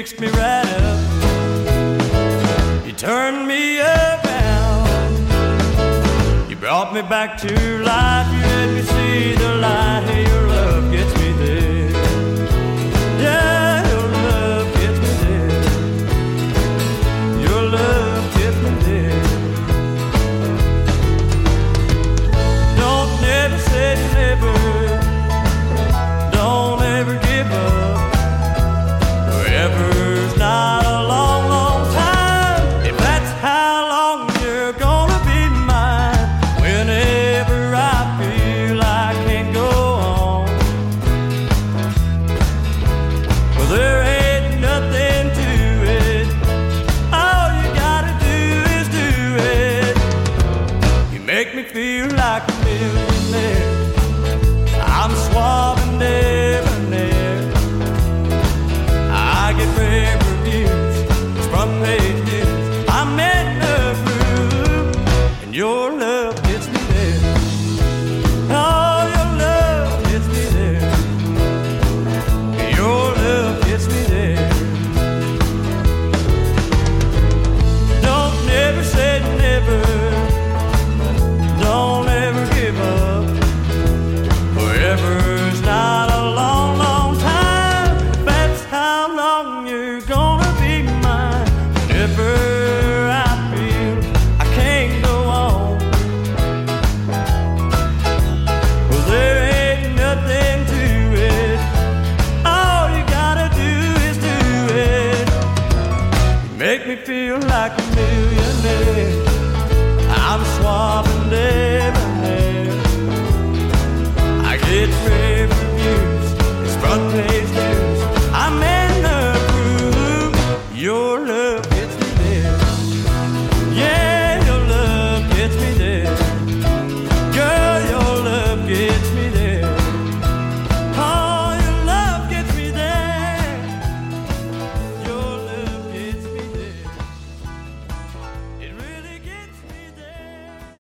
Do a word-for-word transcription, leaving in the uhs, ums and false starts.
fixed me right up. You turned me around. You brought me back to life. You let me see the light. Hey, your love gets me there. Yeah, your love gets me there. Your love gets me there. Don't never say never. Don't ever give up. Forever's not a long, long time. If that's how long you're gonna be mine. Whenever I feel I can't go on. Well, there ain't nothing to it. All you gotta do is do it. You make me feel like a millionaire. I'm suave and debonair. I get rave reviews, front page news. I'm in the groove, and your love